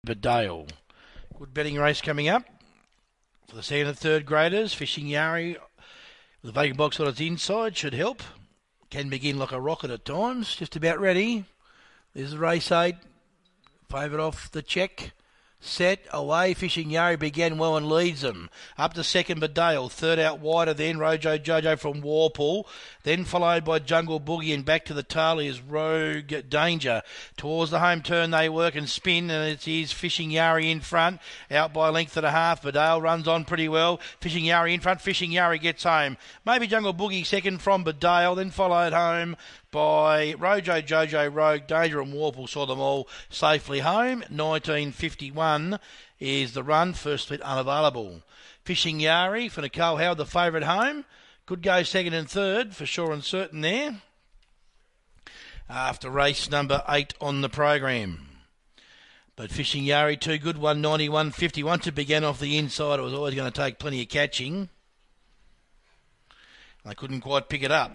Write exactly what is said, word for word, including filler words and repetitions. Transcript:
Bedale. Good betting race coming up for the second and third graders. Fishing Yari, the vacant box on its inside should help. Can begin like a rocket at times. Just about ready. There's the race eight. Favourite off the check. Set away. Fishing Yari began well and leads them. Up to second, Bedale. Third out wider then. Rojo Jojo from Warpool. Then followed by Jungle Boogie and back to the tail is Rogue Danger. Towards the home turn they work and spin, and it is Fishing Yari in front. Out by a length and a half. Bedale runs on pretty well. Fishing Yari in front. Fishing Yari gets home. Maybe Jungle Boogie second from Bedale. Then followed home by Rojo Jojo, Rogue Danger and Warple. Saw them all safely home. nineteen fifty-one is the run. First split unavailable. Fishing Yari for Nicole Howard, the favourite home. Could go second and third for sure and certain there. After race number eight on the program. But Fishing Yari, too good, one ninety-one fifty. Once it began off the inside, it was always going to take plenty of catching. They couldn't quite pick it up.